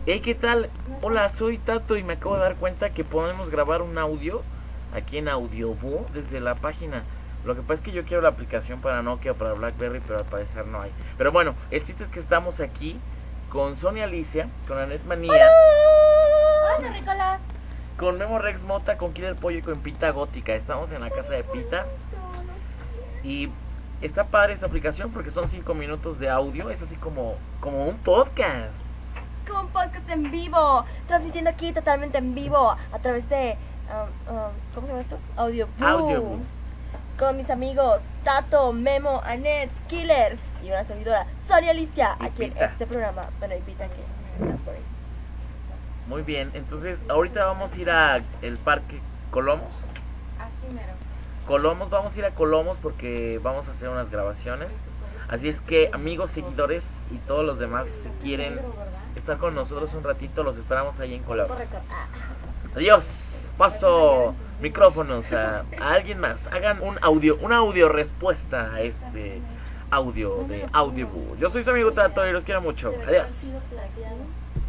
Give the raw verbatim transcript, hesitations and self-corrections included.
Hey, ¿qué tal? Hola, soy Tato y me acabo de dar cuenta que podemos grabar un audio aquí en Audioboo desde la página. Lo que pasa es que yo quiero la aplicación para Nokia o para BlackBerry, pero al parecer no hay. Pero bueno, el chiste es que estamos aquí con Sonia Alicia, con Anet Manía, Hola, Nicolás. con Memo Rex Mota, con Killer Pollo y con Pita Gótica. Estamos en la casa de Pita y está padre esta aplicación porque son cinco minutos de audio. Es así como, como un podcast. Es como un podcast en vivo, transmitiendo aquí totalmente en vivo a través de, um, um, ¿cómo se llama esto? Audioboo. Audioboo. Con mis amigos Tato, Memo, Anet, Killer y una servidora, Sonia Alicia, Y aquí en Pita. este programa. Bueno, y Pita que está por ahí. Muy bien, entonces ahorita vamos a ir a el parque Colomos. Así mero. Colomos, vamos a ir a Colomos porque vamos a hacer unas grabaciones. Así es que amigos, seguidores y todos los demás, si quieren estar con nosotros un ratito, los esperamos ahí en Colomos. Ah, Adiós, paso micrófonos a, a alguien más. Hagan un audio, una audio respuesta a este audio de Audioboo. Yo soy su amigo Tato y los quiero mucho. Adiós.